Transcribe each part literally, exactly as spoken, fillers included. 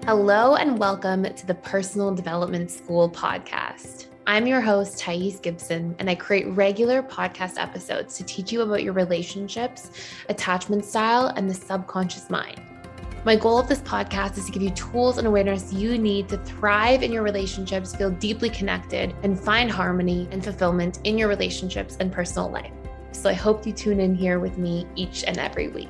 Hello and welcome to the Personal Development School podcast. I'm your host, Thais Gibson, and I create regular podcast episodes to teach you about your relationships, attachment style, and the subconscious mind. My goal of this podcast is to give you tools and awareness you need to thrive in your relationships, feel deeply connected, and find harmony and fulfillment in your relationships and personal life. So I hope you tune in here with me each and every week.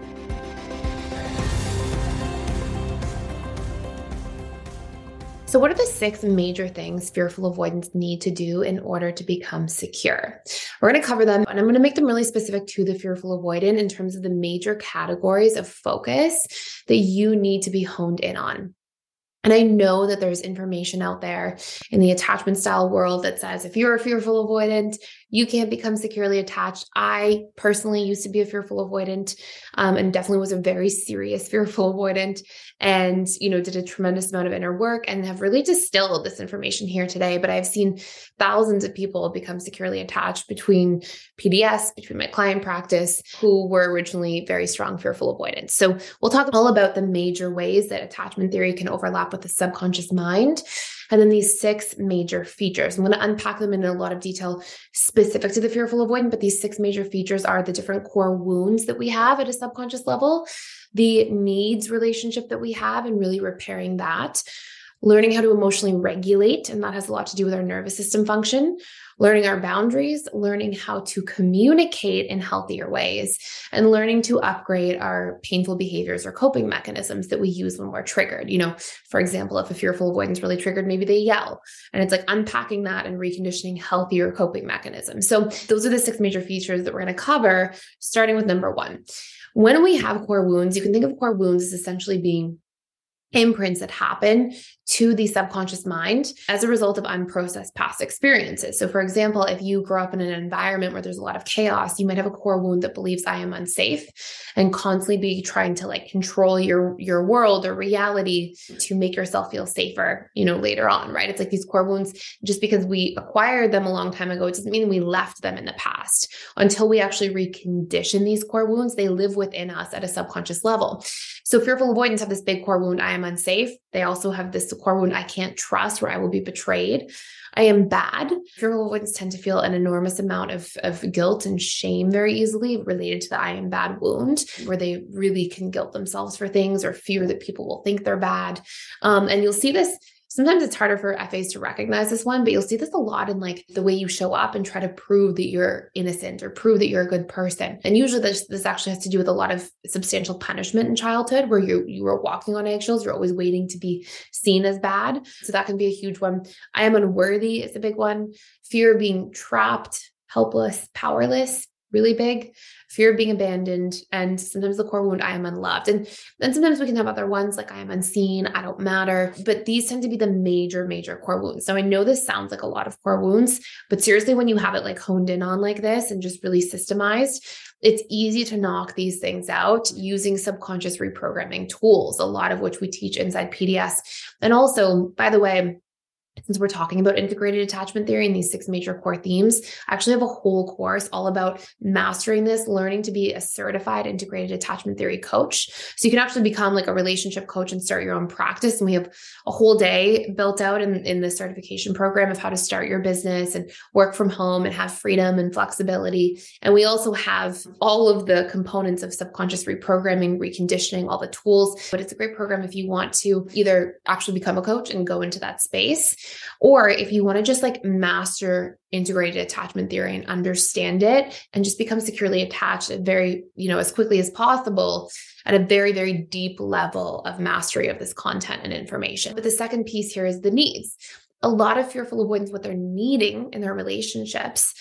So what are the six major things fearful avoidants need to do in order to become secure? We're going to cover them, and I'm going to make them really specific to the fearful avoidant in terms of the major categories of focus that you need to be honed in on. And I know that there's information out there in the attachment style world that says if you're a fearful avoidant, you can't become securely attached. I personally used to be a fearful avoidant um, and definitely was a very serious fearful avoidant and, you know, did a tremendous amount of inner work and have really distilled this information here today. But I've seen thousands of people become securely attached between P D S, between my client practice, who were originally very strong fearful avoidants. So we'll talk all about the major ways that attachment theory can overlap with the subconscious mind. And then these six major features. I'm going to unpack them in a lot of detail specific to the fearful avoidant, but these six major features are the different core wounds that we have at a subconscious level, the needs relationship that we have and really repairing that, learning how to emotionally regulate, and that has a lot to do with our nervous system function, learning our boundaries, learning how to communicate in healthier ways, and learning to upgrade our painful behaviors or coping mechanisms that we use when we're triggered. You know, for example, if a fearful avoidant is really triggered, maybe they yell, and it's like unpacking that and reconditioning healthier coping mechanisms. So those are the six major features that we're going to cover, starting with number one. When we have core wounds, you can think of core wounds as essentially being imprints that happen to the subconscious mind as a result of unprocessed past experiences. So for example, if you grow up in an environment where there's a lot of chaos, you might have a core wound that believes I am unsafe and constantly be trying to like control your, your world or reality to make yourself feel safer, you know, later on, right? It's like these core wounds, just because we acquired them a long time ago, it doesn't mean we left them in the past. Until we actually recondition these core wounds, they live within us at a subconscious level. So fearful avoidants have this big core wound, I am unsafe. They also have this core wound, I can't trust, where I will be betrayed. I am bad. Fearful avoidants tend to feel an enormous amount of, of guilt and shame very easily related to the I am bad wound, where they really can guilt themselves for things or fear that people will think they're bad. Um, and you'll see this. Sometimes it's harder for F As to recognize this one, but you'll see this a lot in like the way you show up and try to prove that you're innocent or prove that you're a good person. And usually this, this actually has to do with a lot of substantial punishment in childhood where you, you were walking on eggshells. You're always waiting to be seen as bad. So that can be a huge one. I am unworthy is a big one. Fear of being trapped, helpless, powerless. Really big, fear of being abandoned, and sometimes the core wound, I am unloved. And then sometimes we can have other ones like I am unseen, I don't matter, but these tend to be the major, major core wounds. So I know this sounds like a lot of core wounds, but seriously, when you have it like honed in on like this and just really systemized, it's easy to knock these things out using subconscious reprogramming tools, a lot of which we teach inside P D S. And also, by the way, since we're talking about integrated attachment theory and these six major core themes, I actually have a whole course all about mastering this, learning to be a certified integrated attachment theory coach. So you can actually become like a relationship coach and start your own practice. And we have a whole day built out in, in the certification program of how to start your business and work from home and have freedom and flexibility. And we also have all of the components of subconscious reprogramming, reconditioning, all the tools. But it's a great program if you want to either actually become a coach and go into that space, or if you want to just like master integrated attachment theory and understand it and just become securely attached at very, you know, as quickly as possible at a very, very deep level of mastery of this content and information. But the second piece here is the needs. A lot of fearful avoidants, what they're needing in their relationships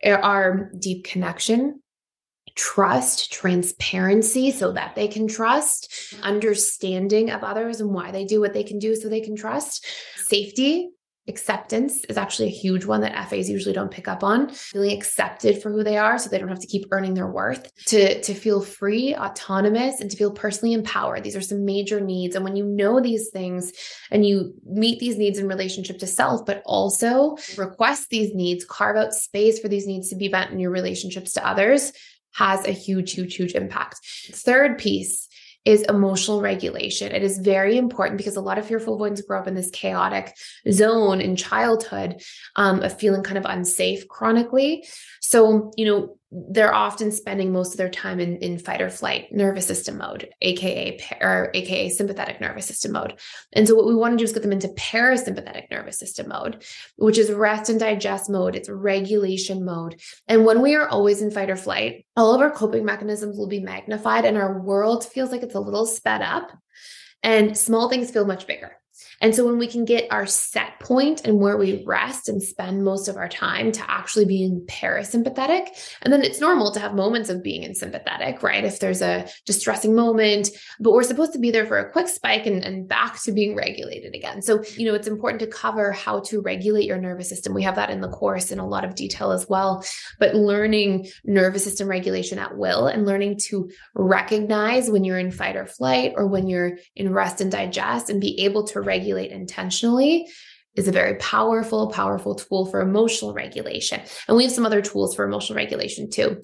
are deep connection, trust, transparency so that they can trust, understanding of others and why they do what they can do so they can trust, safety. Acceptance is actually a huge one that F As usually don't pick up on. Feeling accepted for who they are so they don't have to keep earning their worth. To, to feel free, autonomous, and to feel personally empowered. These are some major needs. And when you know these things and you meet these needs in relationship to self, but also request these needs, carve out space for these needs to be met in your relationships to others, has a huge, huge, huge impact. Third piece is emotional regulation. It is very important because a lot of fearful avoidants grow up in this chaotic zone in childhood um, of feeling kind of unsafe chronically. So, you know, they're often spending most of their time in, in fight or flight nervous system mode, aka or aka sympathetic nervous system mode. And so what we want to do is get them into parasympathetic nervous system mode, which is rest and digest mode. It's regulation mode. And when we are always in fight or flight, all of our coping mechanisms will be magnified and our world feels like it's a little sped up and small things feel much bigger. And so when we can get our set point and where we rest and spend most of our time to actually being parasympathetic, and then it's normal to have moments of being in sympathetic, right? If there's a distressing moment, but we're supposed to be there for a quick spike and, and back to being regulated again. So, you know, it's important to cover how to regulate your nervous system. We have that in the course in a lot of detail as well, but learning nervous system regulation at will and learning to recognize when you're in fight or flight or when you're in rest and digest and be able to regulate intentionally is a very powerful, powerful tool for emotional regulation. And we have some other tools for emotional regulation too.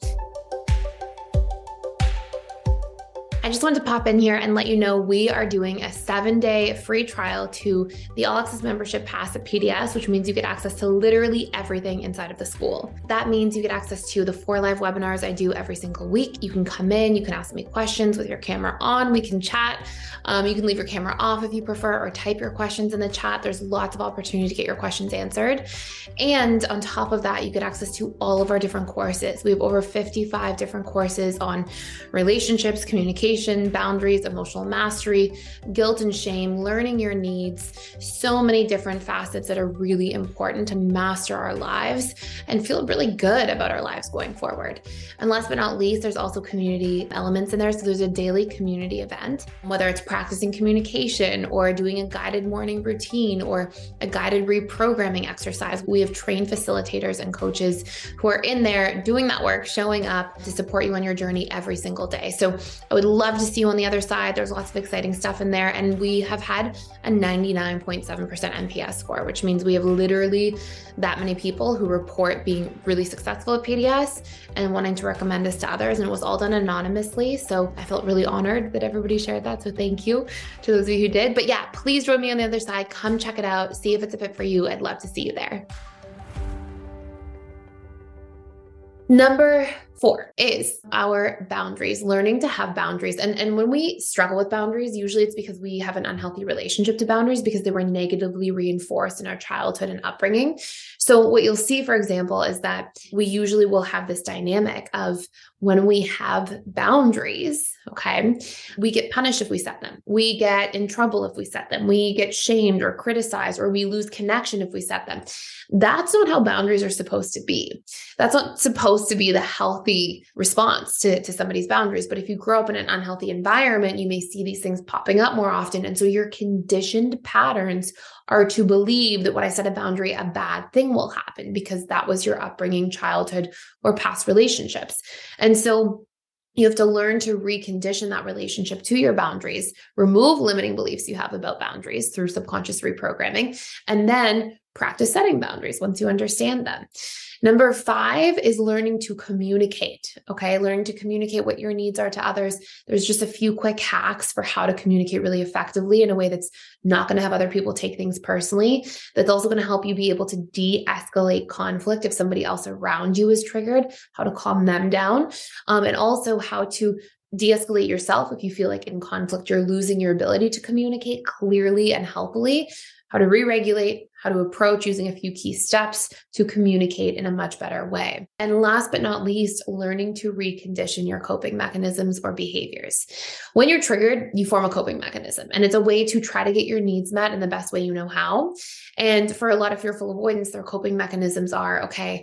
I just wanted to pop in here and let you know we are doing a seven day free trial to the All Access Membership Pass at P D S, which means you get access to literally everything inside of the school. That means you get access to the four live webinars I do every single week. You can come in, you can ask me questions with your camera on, we can chat. Um, you can leave your camera off if you prefer, or type your questions in the chat. There's lots of opportunity to get your questions answered. And on top of that, you get access to all of our different courses. We have over fifty-five different courses on relationships, communication, boundaries, emotional mastery, guilt and shame, learning your needs, so many different facets that are really important to master our lives and feel really good about our lives going forward. And last but not least, there's also community elements in there. So there's a daily community event, whether it's practicing communication or doing a guided morning routine or a guided reprogramming exercise. We have trained facilitators and coaches who are in there doing that work, showing up to support you on your journey every single day. So I would love to see you on the other side. There's lots of exciting stuff in there. And we have had a ninety-nine point seven percent N P S score, which means we have literally that many people who report being really successful at P D S and wanting to recommend us to others. And it was all done anonymously. So I felt really honored that everybody shared that. So thank you to those of you who did. But yeah, please join me on the other side. Come check it out. See if it's a fit for you. I'd love to see you there. Number four is our boundaries, learning to have boundaries. And, and when we struggle with boundaries, usually it's because we have an unhealthy relationship to boundaries because they were negatively reinforced in our childhood and upbringing. So what you'll see, for example, is that we usually will have this dynamic of when we have boundaries, okay, we get punished if we set them. We get in trouble if we set them. We get shamed or criticized, or we lose connection if we set them. That's not how boundaries are supposed to be. That's not supposed to be the healthy response to, to somebody's boundaries. But if you grow up in an unhealthy environment, you may see these things popping up more often. And so your conditioned patterns are to believe that when I set a boundary, a bad thing will happen because that was your upbringing, childhood, or past relationships. And so you have to learn to recondition that relationship to your boundaries, remove limiting beliefs you have about boundaries through subconscious reprogramming, and then practice setting boundaries once you understand them. Number five is learning to communicate, okay? Learning to communicate what your needs are to others. There's just a few quick hacks for how to communicate really effectively in a way that's not going to have other people take things personally. That's also going to help you be able to de-escalate conflict if somebody else around you is triggered, how to calm them down, um, and also how to de-escalate yourself if you feel like in conflict you're losing your ability to communicate clearly and helpfully, how to re-regulate, how to approach using a few key steps to communicate in a much better way. And last but not least, learning to recondition your coping mechanisms or behaviors. When you're triggered, you form a coping mechanism, and it's a way to try to get your needs met in the best way you know how. And for a lot of fearful avoidance, their coping mechanisms are, okay,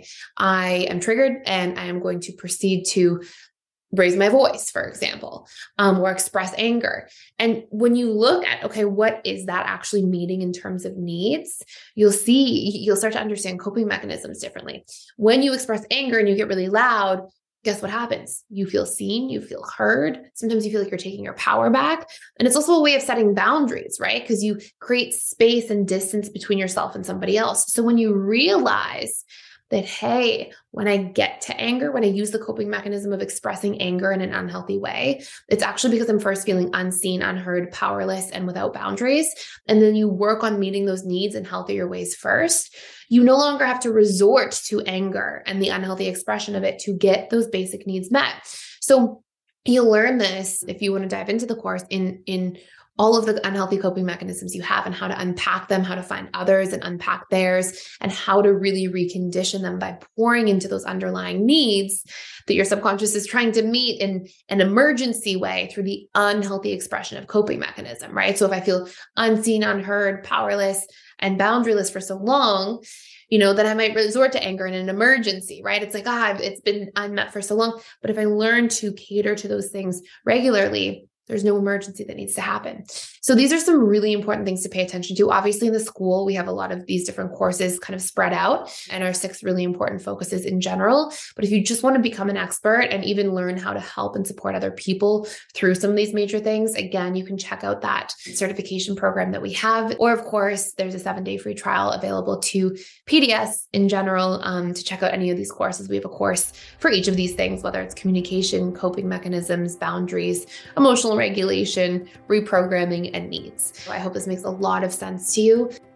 I am triggered and I am going to proceed to raise my voice, for example, um, or express anger. And when you look at, okay, what is that actually meaning in terms of needs, you'll see, you'll start to understand coping mechanisms differently. When you express anger and you get really loud, guess what happens? You feel seen, you feel heard. Sometimes you feel like you're taking your power back. And it's also a way of setting boundaries, right? Because you create space and distance between yourself and somebody else. So when you realize that, hey, when I get to anger, when I use the coping mechanism of expressing anger in an unhealthy way, it's actually because I'm first feeling unseen, unheard, powerless, and without boundaries. And then you work on meeting those needs in healthier ways first. You no longer have to resort to anger and the unhealthy expression of it to get those basic needs met. So you'll learn this if you want to dive into the course in, in all of the unhealthy coping mechanisms you have and how to unpack them, how to find others and unpack theirs, and how to really recondition them by pouring into those underlying needs that your subconscious is trying to meet in an emergency way through the unhealthy expression of coping mechanism, right? So if I feel unseen, unheard, powerless, and boundaryless for so long, you know, then I might resort to anger in an emergency, right? It's like, ah, it's been unmet for so long. But if I learn to cater to those things regularly, there's no emergency that needs to happen. So these are some really important things to pay attention to. Obviously, in the school, we have a lot of these different courses kind of spread out and our six really important focuses in general. But if you just want to become an expert and even learn how to help and support other people through some of these major things, again, you can check out that certification program that we have. Or of course, there's a seven day free trial available to P D S in general um, to check out any of these courses. We have a course for each of these things, whether it's communication, coping mechanisms, boundaries, emotional regulation, reprogramming, and needs. So I hope this makes a lot of sense to you.